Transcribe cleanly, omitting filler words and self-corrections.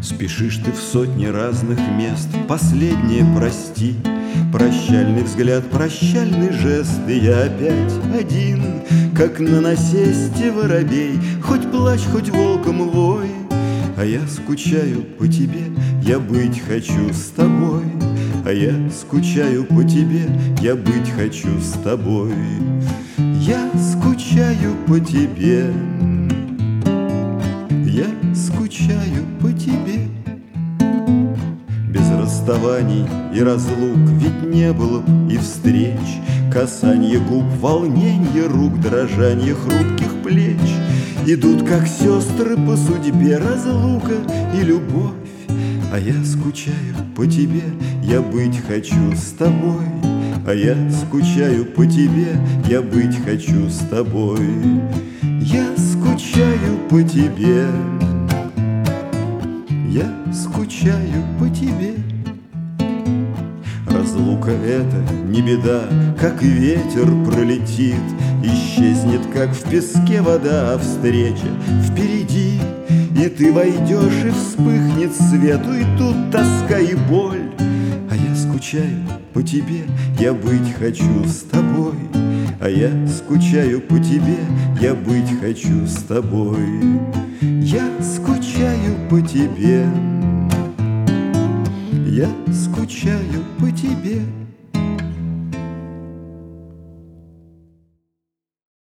Спешишь ты в сотни разных мест, последнее прости. Прощальный взгляд, прощальный жест, и я опять один, как на насесте воробей. Хоть плачь, хоть волком вой, а я скучаю по тебе, я быть хочу с тобой. А я скучаю по тебе, я быть хочу с тобой. Я скучаю по тебе, я скучаю по тебе. Без расставаний и разлук ведь не было б и встреч. Касанье губ, волненье рук, дрожанье хрупких плеч идут, как сестры по судьбе, разлука и любовь. А я скучаю по тебе, я быть хочу с тобой. А я скучаю по тебе, я быть хочу с тобой. Я скучаю по тебе, я скучаю по тебе. Разлука это не беда, как ветер пролетит, исчезнет, как в песке вода, а встреча впереди. И ты войдешь, и вспыхнет свету, и тут тоска и боль. А я скучаю по тебе, я быть хочу с тобой. А я скучаю по тебе, я быть хочу с тобой. Я скучаю по тебе.